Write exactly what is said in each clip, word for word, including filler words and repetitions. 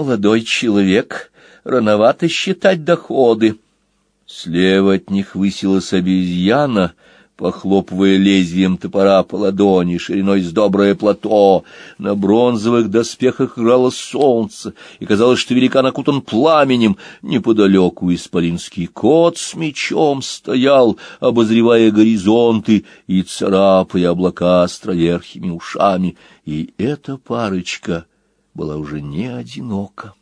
молодой человек, рановато считать доходы. Слева от них высилась обезьяна, похлопывая лезвием топора по ладони, шириной с доброе плато. На бронзовых доспехах играло солнце, и казалось, что великан окутан пламенем. Неподалеку исполинский кот с мечом стоял, обозревая горизонты и царапая облака островерхими ушами. И эта парочка была уже не одинока.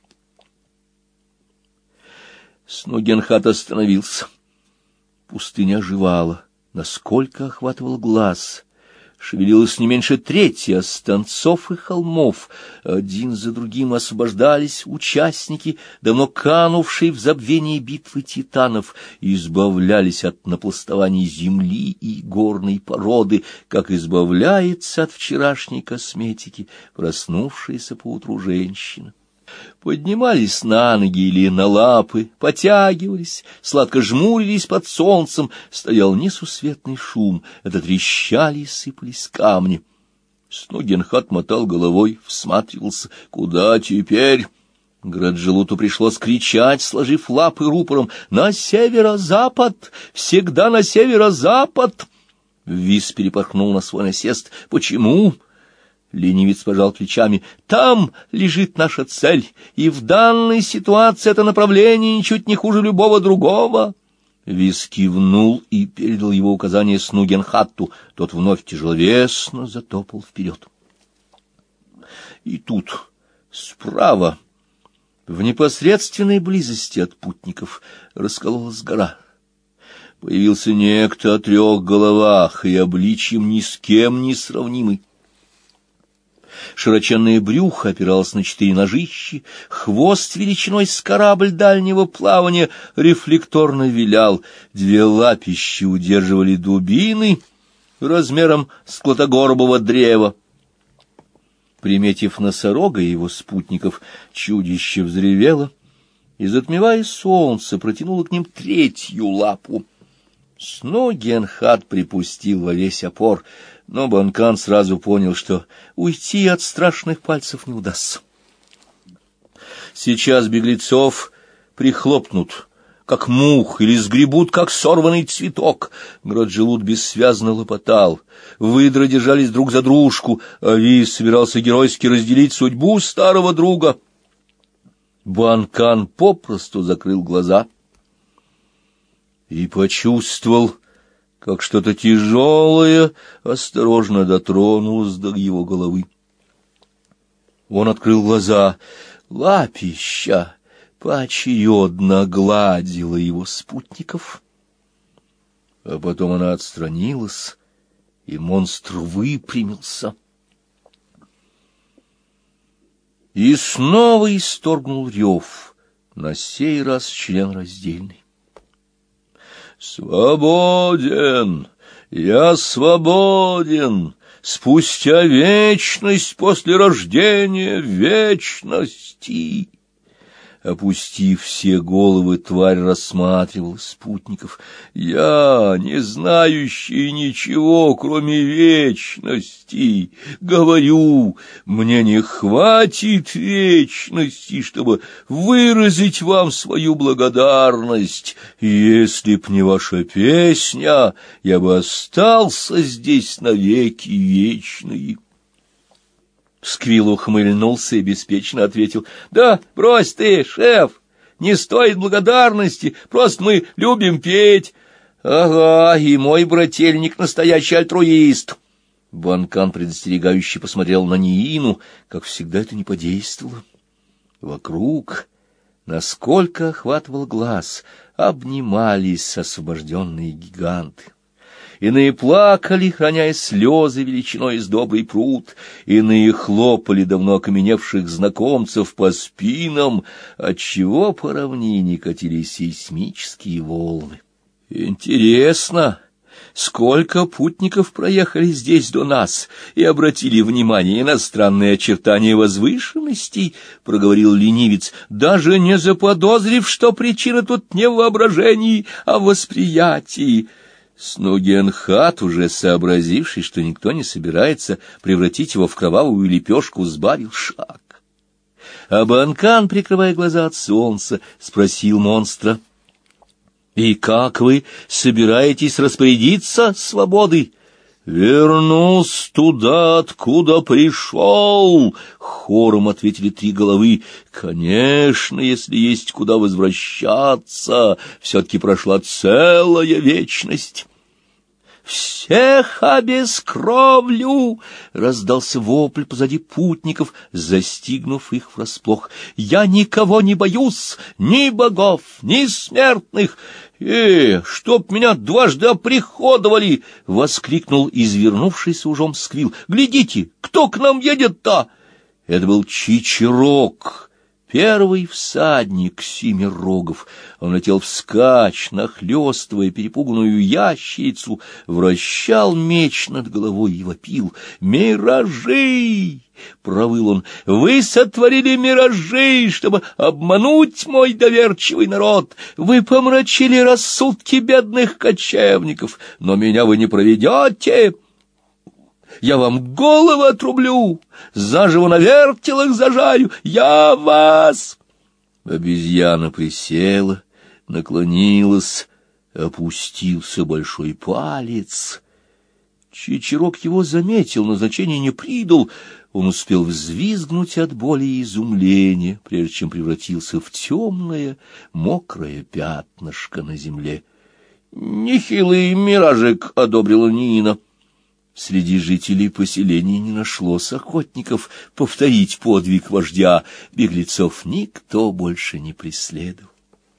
Снугенхат остановился. Пустыня оживала, насколько охватывал глаз. Шевелилось не меньше трети останцов и холмов. Один за другим освобождались участники, давно канувшие в забвении битвы титанов, и избавлялись от напластований земли и горной породы, как избавляется от вчерашней косметики проснувшаяся поутру женщина. Поднимались на ноги или на лапы, потягивались, сладко жмурились под солнцем, стоял несусветный шум, это трещали и сыпались камни. Снугенхат мотал головой, всматривался. Куда теперь? Граджелуту пришлось кричать, сложив лапы рупором: «На северо-запад! Всегда на северо-запад!» Вис перепорхнул на свой насест. «Почему?» Ленивец пожал плечами. «Там лежит наша цель, и в данной ситуации это направление ничуть не хуже любого другого». Вис кивнул и передал его указание Снугенхатту. Тот вновь тяжеловесно затопал вперед. И тут, справа, в непосредственной близости от путников, раскололась гора. Появился некто о трех головах и обличьем ни с кем не сравнимый. Широченное брюхо опиралось на четыре ножищи, хвост величиной с корабль дальнего плавания рефлекторно вилял, две лапищи удерживали дубины размером с клотогорбого древа. Приметив носорога и его спутников, чудище взревело и, затмевая солнце, протянуло к ним третью лапу. Снугенхат припустил во весь опор, но Банкан сразу понял, что уйти от страшных пальцев не удастся. Сейчас беглецов прихлопнут, как мух, или сгребут, как сорванный цветок. Граджелут бессвязно лопотал. Выдры держались друг за дружку, а Вис собирался геройски разделить судьбу старого друга. Банкан попросту закрыл глаза и почувствовал, как что-то тяжелое осторожно дотронулось до его головы. Он открыл глаза. Лапища поочередно гладила его спутников, а потом она отстранилась, и монстр выпрямился. И снова исторгнул рев, на сей раз членраздельный. «Свободен! Я свободен! Спустя вечность после рождения вечности!» Опустив все головы, тварь рассматривала спутников. «Я, не знающий ничего, кроме вечности, говорю, мне не хватит вечности, чтобы выразить вам свою благодарность. Если б не ваша песня, я бы остался здесь навеки вечные». Сквилл ухмыльнулся и беспечно ответил: «Да брось ты, шеф, не стоит благодарности, просто мы любим петь». «Ага, и мой брательник настоящий альтруист». Банкан предостерегающе посмотрел на Ниину, как всегда это не подействовало. Вокруг, насколько охватывал глаз, обнимались освобожденные гиганты. Иные плакали, роняя слезы величиной с добрый пруд, иные хлопали давно окаменевших знакомцев по спинам, отчего по равнине катились сейсмические волны. «Интересно, сколько путников проехали здесь до нас и обратили внимание на странные очертания возвышенностей», — проговорил ленивец, даже не заподозрив, что причина тут не в воображении, а в восприятии. Снугенхат, уже сообразивший, что никто не собирается превратить его в кровавую лепешку, сбавил шаг. А Банкан, прикрывая глаза от солнца, спросил монстра: «И как вы собираетесь распорядиться свободой?» «Вернусь туда, откуда пришел», — хором ответили три головы. «Конечно, если есть куда возвращаться, все-таки прошла целая вечность». «Всех обескровлю!» — раздался вопль позади путников, застигнув их врасплох. «Я никого не боюсь, ни богов, ни смертных!» «Э, чтоб меня дважды оприходовали!» — воскликнул извернувшийся ужом Сквил. «Глядите, кто к нам едет-то?» Это был Чичерок, первый всадник Семирогов. Он летел вскачь, нахлёстывая перепуганную ящерицу, вращал меч над головой и вопил: «Миражи!» — провыл он. «Вы сотворили миражи, чтобы обмануть мой доверчивый народ. Вы помрачили рассудки бедных кочевников, но меня вы не проведете. Я вам голову отрублю, заживо на вертелах зажарю. Я вас!» Обезьяна присела, наклонилась, опустился большой палец. Чичерок его заметил, но значения не придал. Он успел взвизгнуть от боли и изумления, прежде чем превратился в темное, мокрое пятнышко на земле. «Нехилый миражик», — одобрила Нина. Среди жителей поселения не нашлось охотников повторить подвиг вождя. Беглецов никто больше не преследовал.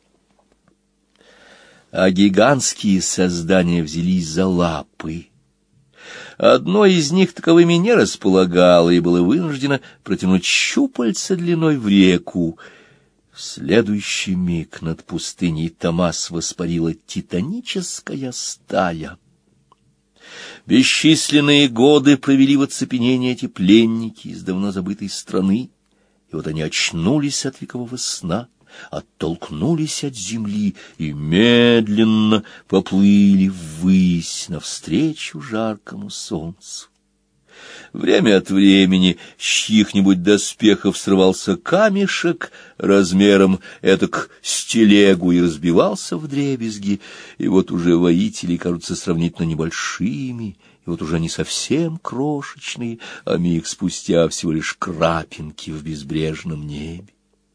А гигантские создания взялись за лапы. Одно из них таковыми не располагало и было вынуждено протянуть щупальца длиной в реку. В следующий миг над пустыней Томас воспарила титаническая стая. Бесчисленные годы провели в оцепенении эти пленники из давно забытой страны, и вот они очнулись от векового сна, оттолкнулись от земли и медленно поплыли ввысь навстречу жаркому солнцу. Время от времени с чьих-нибудь доспехов срывался камешек размером этак с телегу и разбивался вдребезги, и вот уже воители кажутся сравнительно небольшими, и вот уже они совсем крошечные, а миг спустя всего лишь крапинки в безбрежном небе.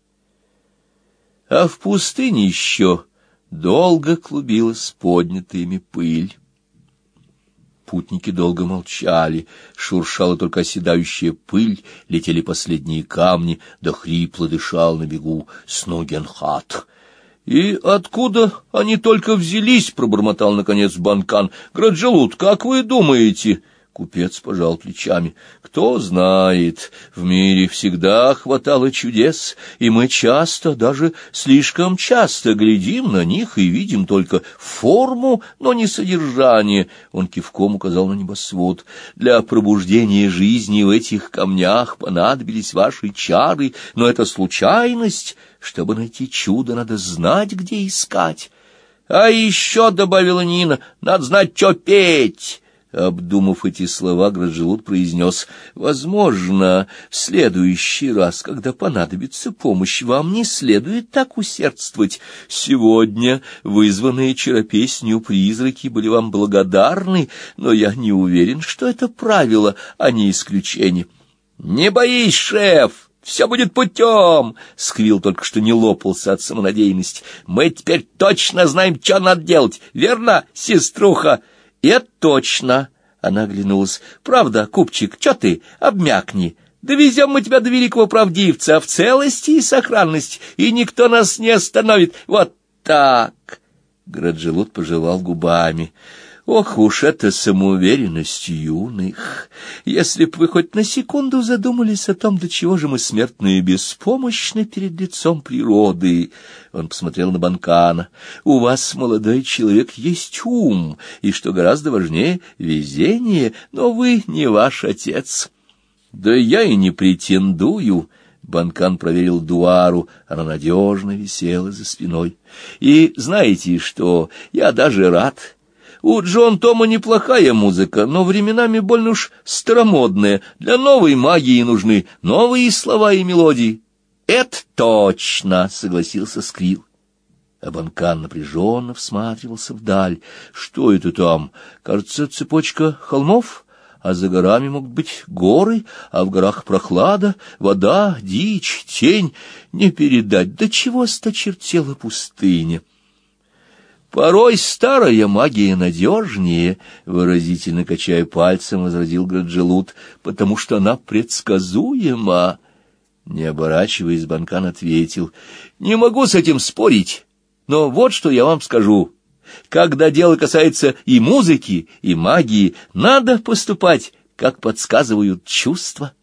А в пустыне еще долго клубилась поднятая ими пыль. Путники долго молчали, шуршала только оседающая пыль, летели последние камни, да хрипло дышал на бегу Сногенхат. «И откуда они только взялись?» — пробормотал, наконец, Банкан. «Граджелут, как вы думаете?» Купец пожал плечами. «Кто знает, в мире всегда хватало чудес, и мы часто, даже слишком часто глядим на них и видим только форму, но не содержание». Он кивком указал на небосвод. «Для пробуждения жизни в этих камнях понадобились ваши чары, но это случайность. Чтобы найти чудо, надо знать, где искать». «А еще, — добавила Нина, — надо знать, что петь». Обдумав эти слова, Граджелут произнес: «Возможно, в следующий раз, когда понадобится помощь, вам не следует так усердствовать. Сегодня вызванные чаропеснью призраки были вам благодарны, но я не уверен, что это правило, а не исключение». «Не боись, шеф! Все будет путем!» — Сквил только что не лопался от самонадеянности. «Мы теперь точно знаем, что надо делать, верно, сеструха?» «Это точно!» — она оглянулась. «Правда, купчик, что ты, обмякни. Довезем мы тебя до великого правдивца в целости и сохранности, и никто нас не остановит. Вот так!» Граджелут пожевал губами. «Ох уж эта самоуверенность юных! Если б вы хоть на секунду задумались о том, до чего же мы, смертные, беспомощны перед лицом природы!» Он посмотрел на Банкана. «У вас, молодой человек, есть ум, и, что гораздо важнее, везение, но вы не ваш отец». «Да я и не претендую». Банкан проверил Дуару, она надежно висела за спиной. «И знаете что, я даже рад». У Джон Тома неплохая музыка, но временами больно уж старомодная. Для новой магии нужны новые слова и мелодии. Это точно, согласился Скрил. А Банкан напряженно всматривался вдаль. Что это там? Кажется, цепочка холмов, а за горами могут быть горы, а в горах прохлада, вода, дичь, тень. Не передать, до чего осточертела пустыня. Порой старая магия надежнее, выразительно качая пальцем, возразил Граджелут, потому что она предсказуема. Не оборачиваясь, Банкан ответил: не могу с этим спорить. Но вот что я вам скажу. Когда дело касается и музыки, и магии, надо поступать, как подсказывают чувства.